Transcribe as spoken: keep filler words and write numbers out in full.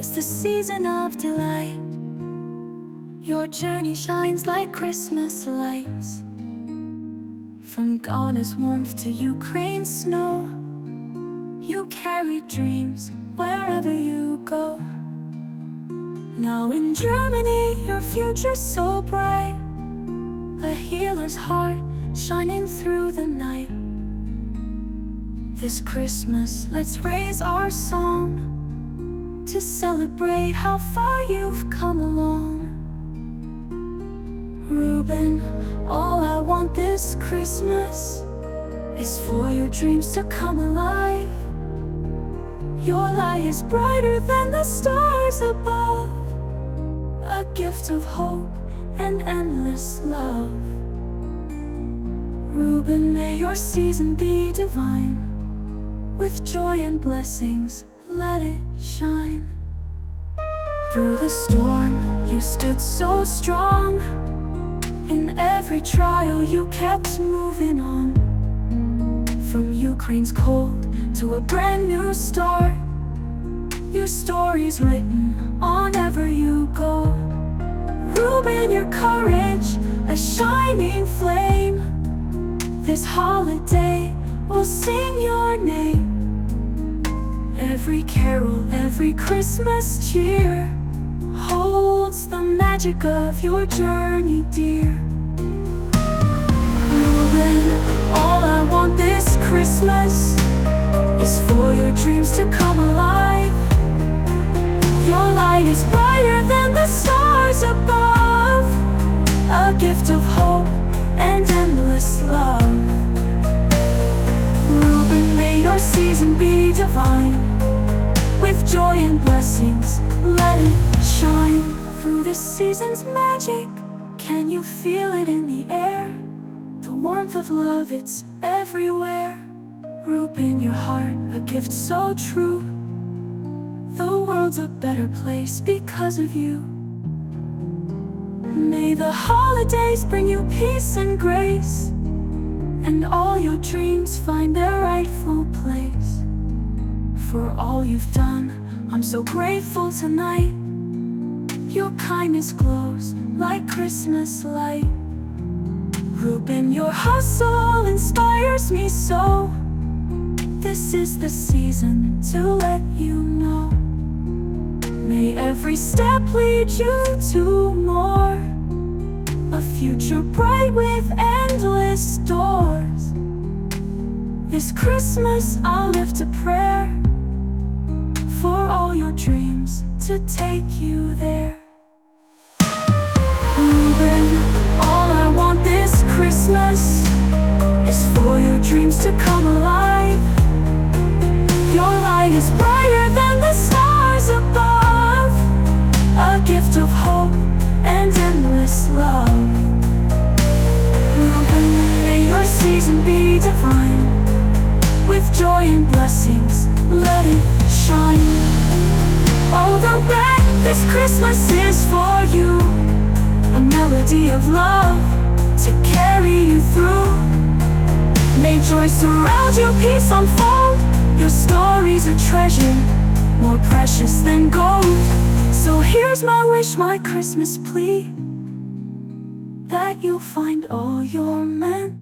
It's the season of delight. Your journey shines like Christmas lights. From Ghana's warmth to Ukraine's snow, you carry dreams wherever you go. Now in Germany, your future's so bright, a healer's heart shining through the night. This Christmas, let's raise our song to celebrate how far you've come along. Ruben, all I want this Christmas is for your dreams to come alive. Your light is brighter than the stars above, a gift of hope and endless love. Ruben, may your season be divine. With joy and blessings, let it shine. Through the storm, you stood so strong. In every trial, you kept moving on. From Ukraine's cold to a brand new start, your story's written on ever you go. Ruben, your courage, a shining flame. This holiday, we'll sing your name. Every carol, every Christmas cheer holds the magic of your journey dear. Ruben, all I want this Christmas is for your dreams to come alive. Your light is brighter than the stars above, a gift of hope and endless love. Ruben, may your season be divine. With joy and blessings, let it shine. Through this season's magic, can you feel it in the air? The warmth of love, it's everywhere. Ruben, your heart, a gift so true. The world's a better place because of you. May the holidays bring you peace and grace, and all your dreams find their rightful place. For all you've done, I'm so grateful tonight. Your kindness glows like Christmas light. Ruben, your hustle inspires me so. This is the season to let you know. May every step lead you to more, a future bright with endless doors. This Christmas I'll lift a prayer for all your dreams to take you there. Ruben, all I want this Christmas is for your dreams to come alive. Your light is brighter than the stars above, a gift of hope and endless love. Ruben, may your season be divine. With joy and blessings, let it shine. All the red, this Christmas is for you, a melody of love to carry you through. May joy surround you, peace unfold. Your story's a treasure, more precious than gold. So here's my wish, my Christmas plea, that you'll find all you're meant